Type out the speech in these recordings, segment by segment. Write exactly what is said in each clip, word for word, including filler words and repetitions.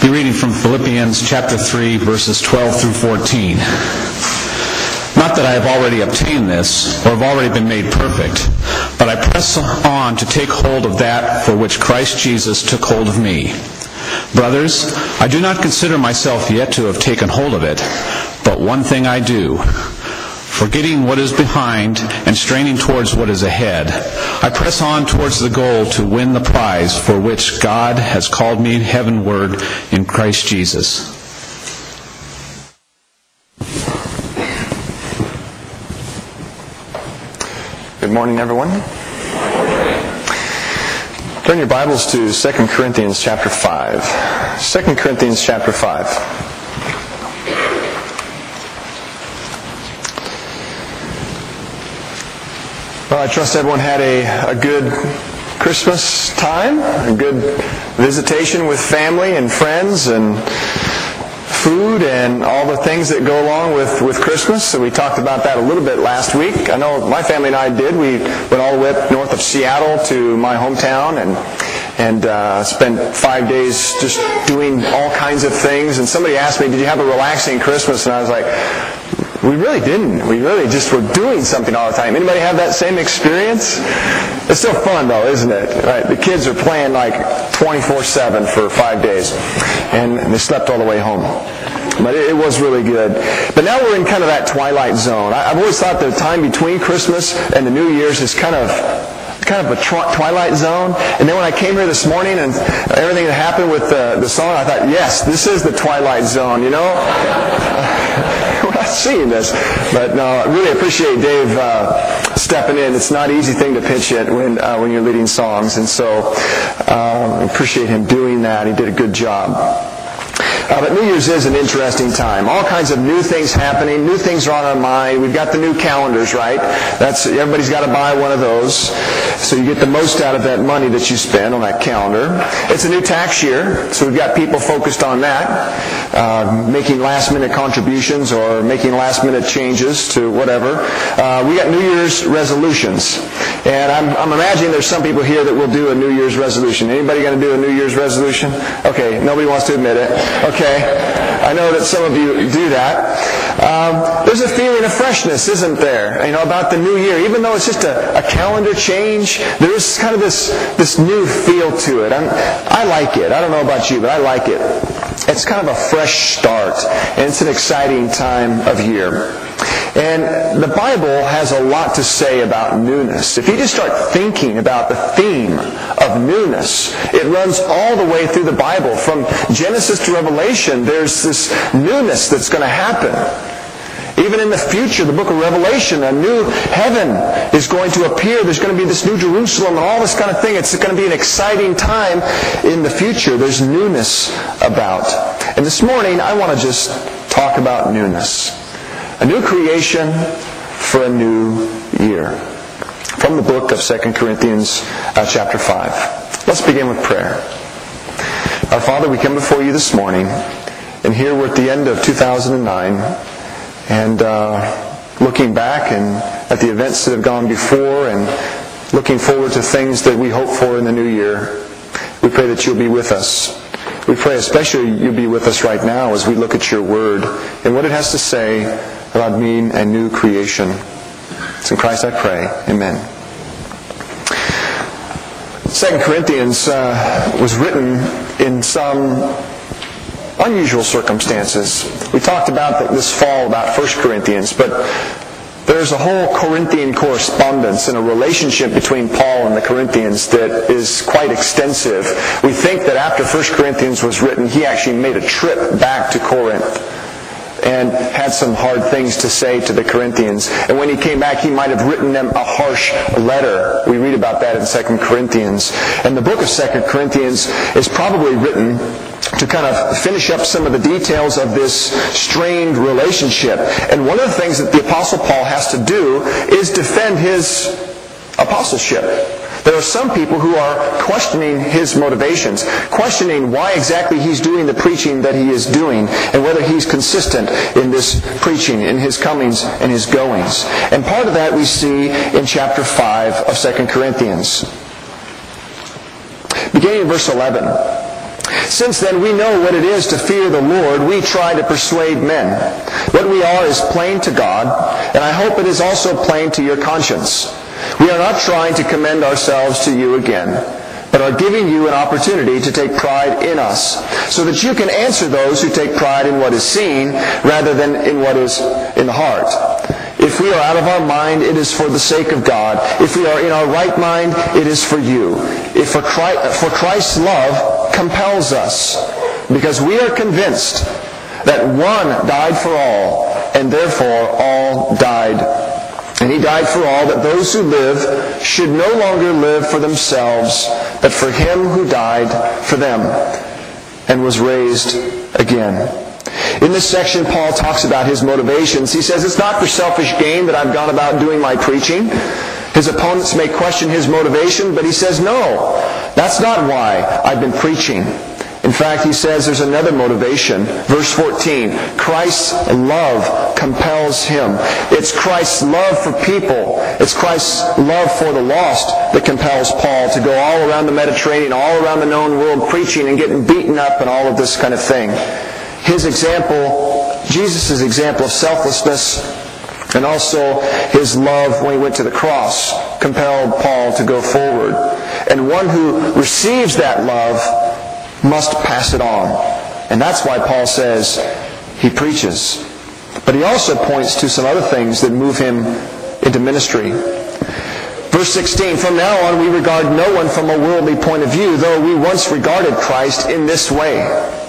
Be reading from Philippians chapter three, verses twelve through fourteen. Not that I have already obtained this, or have already been made perfect, but I press on to take hold of that for which Christ Jesus took hold of me. Brothers, I do not consider myself yet to have taken hold of it, but one thing I do, forgetting what is behind and straining towards what is ahead, I press on towards the goal to win the prize for which God has called me heavenward in Christ Jesus. Good morning, everyone. Turn your Bibles to Second Corinthians chapter five. Second Corinthians chapter five. Well, I trust everyone had a, a good Christmas time, a good visitation with family and friends and food and all the things that go along with, with Christmas. So we talked about that a little bit last week. I know my family and I did. We went all the way up north of Seattle to my hometown and and uh, spent five days just doing all kinds of things. And somebody asked me, did you have a relaxing Christmas? And I was like, we really didn't. We really just were doing something all the time. Anybody have that same experience? It's still fun though, isn't it? Right? The kids are playing like twenty-four seven for five days. And they slept all the way home. But it was really good. But now we're in kind of that twilight zone. I've always thought the time between Christmas and the New Year's is kind of kind of a twilight zone. And then when I came here this morning and everything that happened with the, the song, I thought, yes, this is the twilight zone, you know? We're not seeing this. But no, I really appreciate Dave uh, stepping in. It's not an easy thing to pitch it when uh, when you're leading songs. And so uh, I appreciate him doing that. He did a good job. Uh, but New Year's is an interesting time. All kinds of new things happening. New things are on our mind. We've got the new calendars, right? That's everybody's got to buy one of those. So you get the most out of that money that you spend on that calendar. It's a new tax year, so we've got people focused on that, uh, making last-minute contributions or making last-minute changes to whatever. Uh, we got New Year's resolutions. And I'm, I'm imagining there's some people here that will do a New Year's resolution. Anybody going to do a New Year's resolution? Okay, nobody wants to admit it. Okay, I know that some of you do that. Um, there's a feeling of freshness, isn't there? You know, about the new year. Even though it's just a, a calendar change, there is kind of this this new feel to it. I'm, I like it. I don't know about you, but I like it. It's kind of a fresh start, and it's an exciting time of year. And the Bible has a lot to say about newness. If you just start thinking about the theme of newness, it runs all the way through the Bible. From Genesis to Revelation, there's this newness that's going to happen. Even in the future, the book of Revelation, a new heaven is going to appear. There's going to be this new Jerusalem and all this kind of thing. It's going to be an exciting time in the future. There's newness about. And this morning, I want to just talk about newness. A new creation for a new year. From the book of Second Corinthians uh, chapter five. Let's begin with prayer. Our Father, we come before you this morning, and here we're at the end of two thousand nine, and uh, looking back and at the events that have gone before, and looking forward to things that we hope for in the new year. We pray that you'll be with us. We pray especially you'll be with us right now as we look at your word and what it has to say about me and new creation. It's in Christ I pray. Amen. Second Corinthians uh, was written in some unusual circumstances. We talked about this fall about First Corinthians, but there's a whole Corinthian correspondence and a relationship between Paul and the Corinthians that is quite extensive. We think that after First Corinthians was written, he actually made a trip back to Corinth and had some hard things to say to the Corinthians. And when he came back, he might have written them a harsh letter. We read about that in Second Corinthians. And the book of Second Corinthians is probably written to kind of finish up some of the details of this strained relationship. And one of the things that the Apostle Paul has to do is defend his apostleship. There are some people who are questioning his motivations, questioning why exactly he's doing the preaching that he is doing, and whether he's consistent in this preaching, in his comings and his goings. And part of that we see in chapter five of Second Corinthians. Beginning in verse eleven, Since then we know what it is to fear the Lord, we try to persuade men. What we are is plain to God, and I hope it is also plain to your conscience. We are not trying to commend ourselves to you again, but are giving you an opportunity to take pride in us, so that you can answer those who take pride in what is seen rather than in what is in the heart. If we are out of our mind, it is for the sake of God. If we are in our right mind, it is for you. If for Christ, for Christ's love compels us, because we are convinced that one died for all, and therefore all died. And he died for all, that those who live should no longer live for themselves, but for him who died for them and was raised again. In this section, Paul talks about his motivations. He says, it's not for selfish gain that I've gone about doing my preaching. His opponents may question his motivation, but he says, no, that's not why I've been preaching. In fact, he says there's another motivation. Verse fourteen, Christ's love compels him. It's Christ's love for people. It's Christ's love for the lost that compels Paul to go all around the Mediterranean, all around the known world, preaching and getting beaten up and all of this kind of thing. His example, Jesus' example of selflessness, and also his love when he went to the cross, compelled Paul to go forward. And one who receives that love must pass it on. And that's why Paul says he preaches. But he also points to some other things that move him into ministry. Verse sixteen, from now on we regard no one from a worldly point of view, though we once regarded Christ in this way.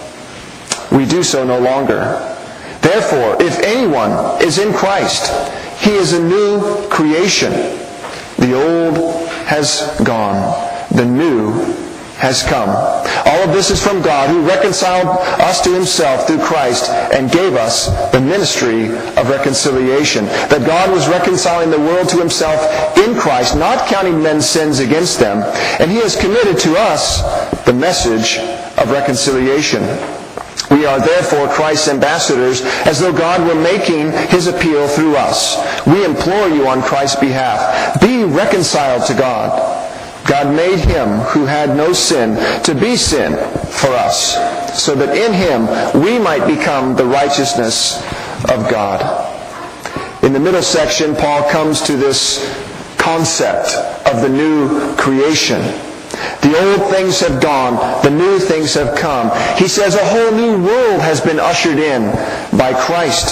We do so no longer. Therefore, if anyone is in Christ, he is a new creation. The old has gone. The new has come. All of this is from God, who reconciled us to himself through Christ and gave us the ministry of reconciliation. That God was reconciling the world to himself in Christ, not counting men's sins against them. And he has committed to us the message of reconciliation. We are therefore Christ's ambassadors, as though God were making his appeal through us. We implore you on Christ's behalf, be reconciled to God. God made him who had no sin to be sin for us, so that in him we might become the righteousness of God. In the middle section, Paul comes to this concept of the new creation. The old things have gone, the new things have come. He says a whole new world has been ushered in by Christ,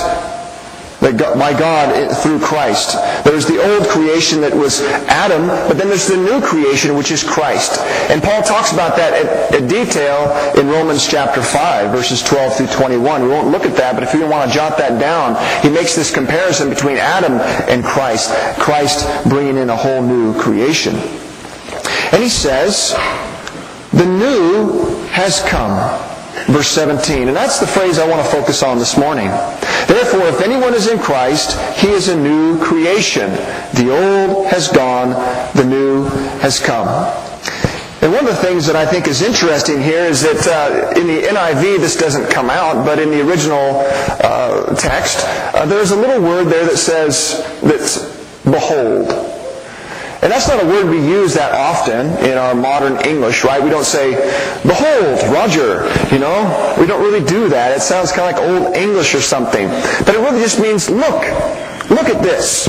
by God through Christ. There's the old creation that was Adam, but then there's the new creation, which is Christ. And Paul talks about that in detail in Romans chapter five, verses twelve through twenty-one. We won't look at that, but if you want to jot that down, he makes this comparison between Adam and Christ. Christ bringing in a whole new creation. And he says, the new has come. Verse seventeen. And that's the phrase I want to focus on this morning. Therefore, if anyone is in Christ, he is a new creation. The old has gone, the new has come. And one of the things that I think is interesting here is that uh, in the N I V this doesn't come out, but in the original uh, text, uh, there's a little word there that says, that's behold. And that's not a word we use that often in our modern English, right? We don't say, behold, Roger, you know? We don't really do that. It sounds kind of like Old English or something. But it really just means, look. Look at this.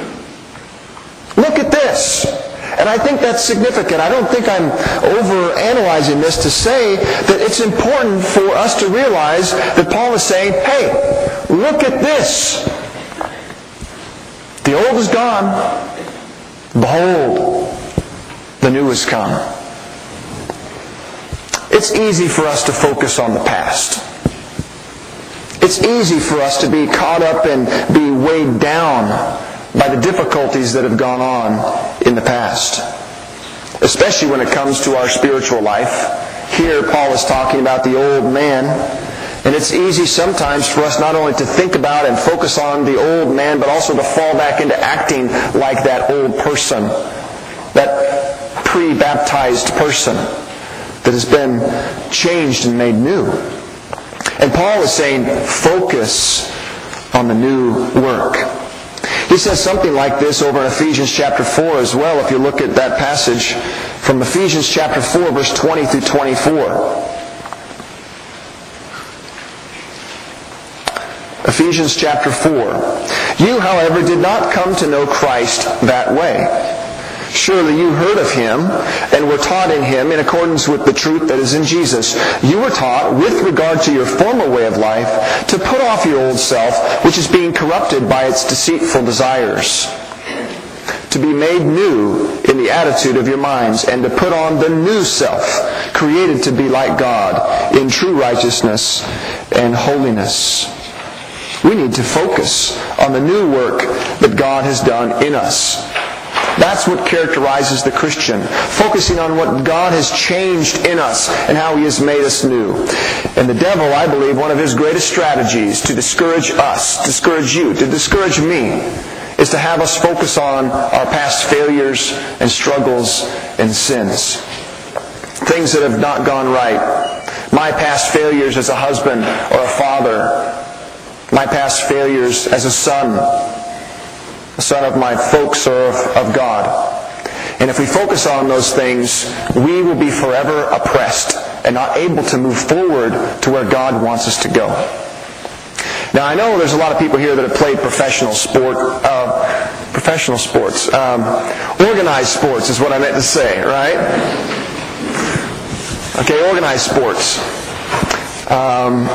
Look at this. And I think that's significant. I don't think I'm over-analyzing this to say that it's important for us to realize that Paul is saying, hey, look at this. The old is gone. Behold, the new has come. It's easy for us to focus on the past. It's easy for us to be caught up and be weighed down by the difficulties that have gone on in the past, especially when it comes to our spiritual life. Here, Paul is talking about the old man. And it's easy sometimes for us not only to think about and focus on the old man, but also to fall back into acting like that old person, that pre-baptized person that has been changed and made new. And Paul is saying, focus on the new work. He says something like this over in Ephesians chapter four as well, if you look at that passage from Ephesians chapter four, verse twenty through twenty-four. Ephesians chapter four. You, however, did not come to know Christ that way. Surely you heard of Him and were taught in Him in accordance with the truth that is in Jesus. You were taught, with regard to your former way of life, to put off your old self, which is being corrupted by its deceitful desires, to be made new in the attitude of your minds, and to put on the new self, created to be like God in true righteousness and holiness. We need to focus on the new work that God has done in us. That's what characterizes the Christian. Focusing on what God has changed in us and how He has made us new. And the devil, I believe, one of his greatest strategies to discourage us, discourage you, to discourage me, is to have us focus on our past failures and struggles and sins. Things that have not gone right. My past failures as a husband or a father. My past failures as a son. A son of my folks or of, of God. And if we focus on those things, we will be forever oppressed and not able to move forward to where God wants us to go. Now, I know there's a lot of people here that have played professional sport, uh, professional sports. Um, organized sports is what I meant to say, right? Okay, organized sports. Um,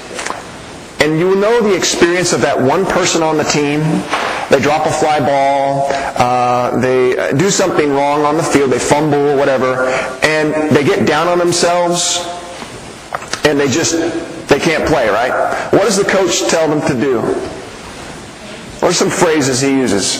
and you will know the experience of that one person on the team. They drop a fly ball, uh, they do something wrong on the field, they fumble or whatever, and they get down on themselves, and they just, they can't play, right? What does the coach tell them to do? What are some phrases he uses?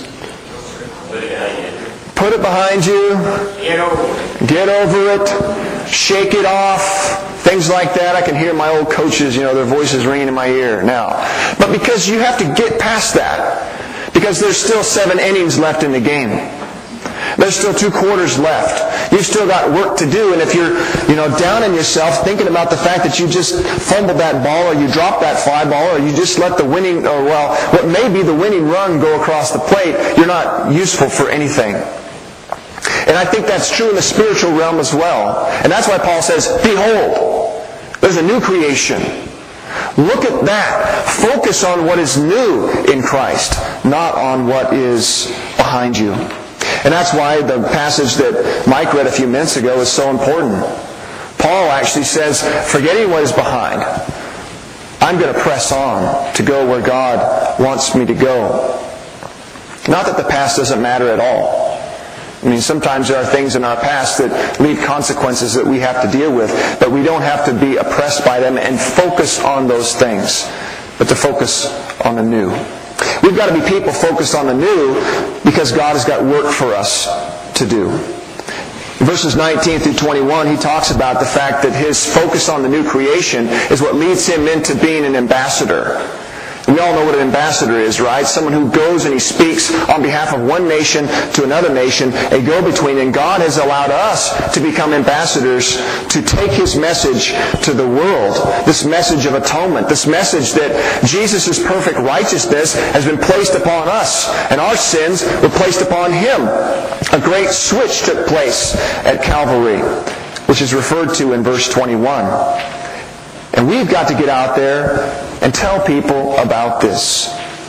Put it behind you. Get over it. Get over it. Shake it off. Things like that. I can hear my old coaches, you know, their voices ringing in my ear now. But because you have to get past that. Because there's still seven innings left in the game. There's still two quarters left. You've still got work to do. And if you're, you know, down on yourself thinking about the fact that you just fumbled that ball or you dropped that fly ball or you just let the winning, or well, what may be the winning run go across the plate, you're not useful for anything. And I think that's true in the spiritual realm as well. And that's why Paul says, behold, there's a new creation. Look at that. Focus on what is new in Christ, not on what is behind you. And that's why the passage that Mike read a few minutes ago is so important. Paul actually says, forgetting what is behind, I'm going to press on to go where God wants me to go. Not that the past doesn't matter at all. I mean, sometimes there are things in our past that leave consequences that we have to deal with, but we don't have to be oppressed by them and focus on those things, but to focus on the new. We've got to be people focused on the new because God has got work for us to do. In verses nineteen through twenty-one, he talks about the fact that his focus on the new creation is what leads him into being an ambassador. We all know what an ambassador is, right? Someone who goes and he speaks on behalf of one nation to another nation, a go-between. And God has allowed us to become ambassadors to take His message to the world. This message of atonement. This message that Jesus' perfect righteousness has been placed upon us. And our sins were placed upon Him. A great switch took place at Calvary, which is referred to in verse twenty-one. And we've got to get out there and tell people about this.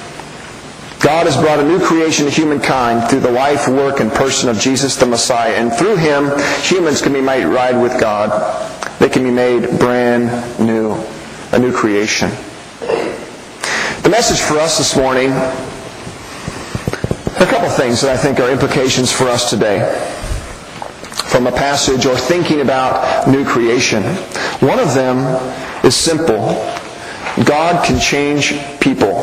God has brought a new creation to humankind through the life, work, and person of Jesus the Messiah. And through Him, humans can be made right with God. They can be made brand new. A new creation. The message for us this morning, a couple things that I think are implications for us today from a passage or thinking about new creation. One of them is simple. God can change people.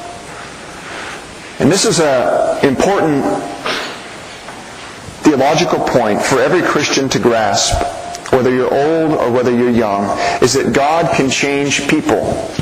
And this is an important theological point for every Christian to grasp, whether you're old or whether you're young, is that God can change people.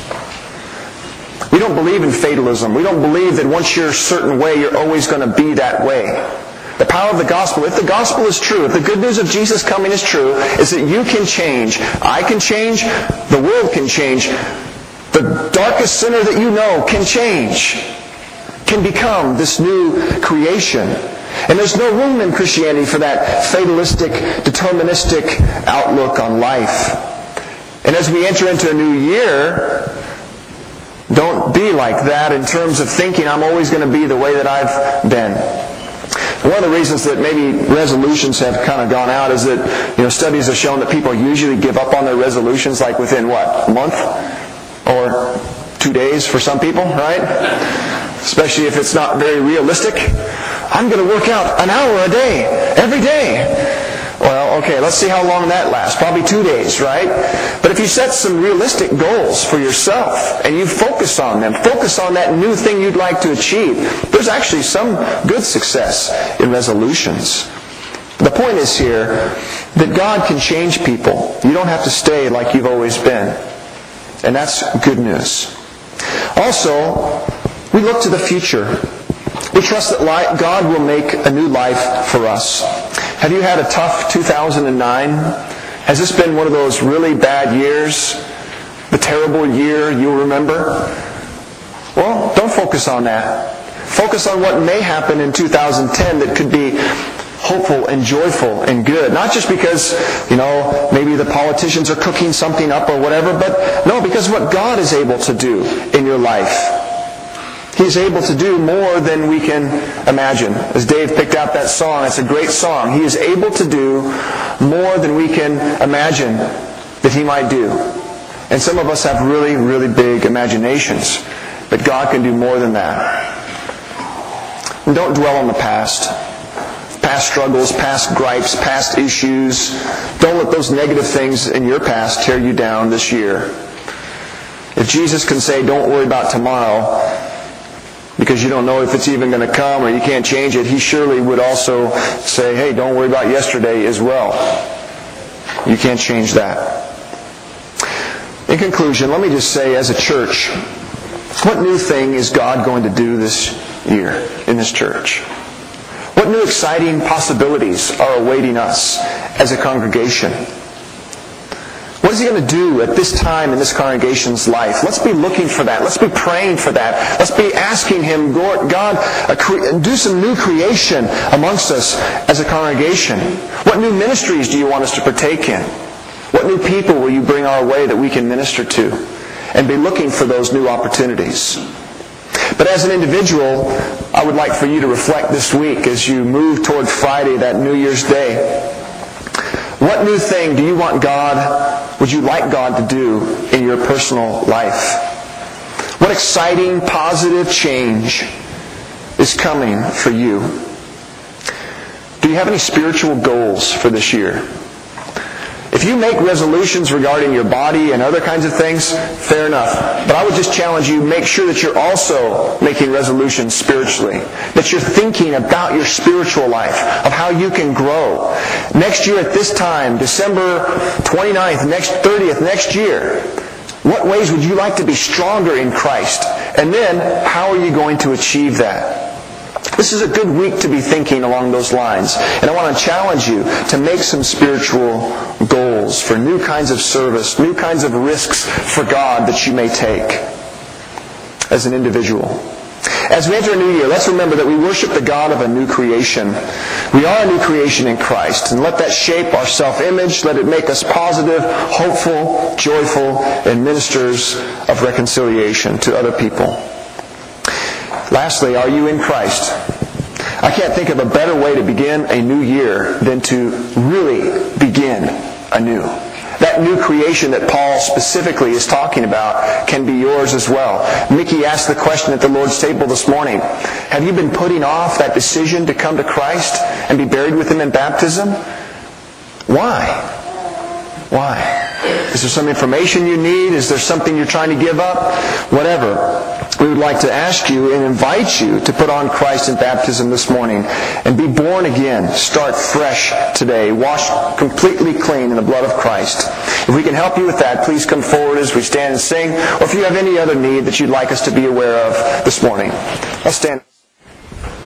We don't believe in fatalism. We don't believe that once you're a certain way, you're always going to be that way. The power of the gospel, if the gospel is true, if the good news of Jesus coming is true, is that you can change. I can change. The world can change. The darkest sinner that you know can change, can become this new creation. And there's no room in Christianity for that fatalistic, deterministic outlook on life. And as we enter into a new year, Don't be like that in terms of thinking I'm always going to be the way that I've been. One of the reasons that maybe resolutions have kind of gone out is that, you know, studies have shown that people usually give up on their resolutions like within what, a month? Or two days for some people, right? Especially if it's not very realistic. I'm going to work out an hour a day, every day. Well, okay, let's see how long that lasts. Probably two days, right? But if you set some realistic goals for yourself and you focus on them, focus on that new thing you'd like to achieve, there's actually some good success in resolutions. The point is here that God can change people. You don't have to stay like you've always been. And that's good news. Also, we look to the future. We trust that God will make a new life for us. Have you had a tough two thousand nine? Has this been one of those really bad years? The terrible year you'll remember? Well, don't focus on that. Focus on what may happen in two thousand ten that could be hopeful and joyful and good. Not just because, you know, maybe the politicians are cooking something up or whatever, but no, because what God is able to do in your life. He is able to do more than we can imagine. As Dave picked out that song, it's a great song. He is able to do more than we can imagine that He might do. And some of us have really, really big imaginations. But God can do more than that. And don't dwell on the past. Past struggles, past gripes, past issues. Don't let those negative things in your past tear you down this year. If Jesus can say, don't worry about tomorrow, because you don't know if it's even going to come or you can't change it, He surely would also say, hey, don't worry about yesterday as well. You can't change that. In conclusion, let me just say, as a church, what new thing is God going to do this year in this church? What new exciting possibilities are awaiting us as a congregation? What is He going to do at this time in this congregation's life? Let's be looking for that. Let's be praying for that. Let's be asking Him, God, do some new creation amongst us as a congregation. What new ministries do you want us to partake in? What new people will you bring our way that we can minister to? And be looking for those new opportunities. But as an individual, I would like for you to reflect this week as you move toward Friday, that New Year's Day. What new thing do you want God, would you like God to do in your personal life? What exciting, positive change is coming for you? Do you have any spiritual goals for this year? If you make resolutions regarding your body and other kinds of things, fair enough. But I would just challenge you, make sure that you're also making resolutions spiritually. That you're thinking about your spiritual life, of how you can grow. Next year at this time, December twenty-ninth, next thirtieth, next year, what ways would you like to be stronger in Christ? And then, how are you going to achieve that? This is a good week to be thinking along those lines. And I want to challenge you to make some spiritual goals for new kinds of service, new kinds of risks for God that you may take as an individual. As we enter a new year, let's remember that we worship the God of a new creation. We are a new creation in Christ. And let that shape our self-image. Let it make us positive, hopeful, joyful, and ministers of reconciliation to other people. Lastly, are you in Christ? I can't think of a better way to begin a new year than to really begin anew. That new creation that Paul specifically is talking about can be yours as well. Mickey asked the question at the Lord's table this morning, have you been putting off that decision to come to Christ and be buried with Him in baptism? Why? Why? Is there some information you need? Is there something you're trying to give up? Whatever. We would like to ask you and invite you to put on Christ in baptism this morning and be born again. Start fresh today. Washed completely clean in the blood of Christ. If we can help you with that, please come forward as we stand and sing. Or if you have any other need that you'd like us to be aware of this morning, let's stand.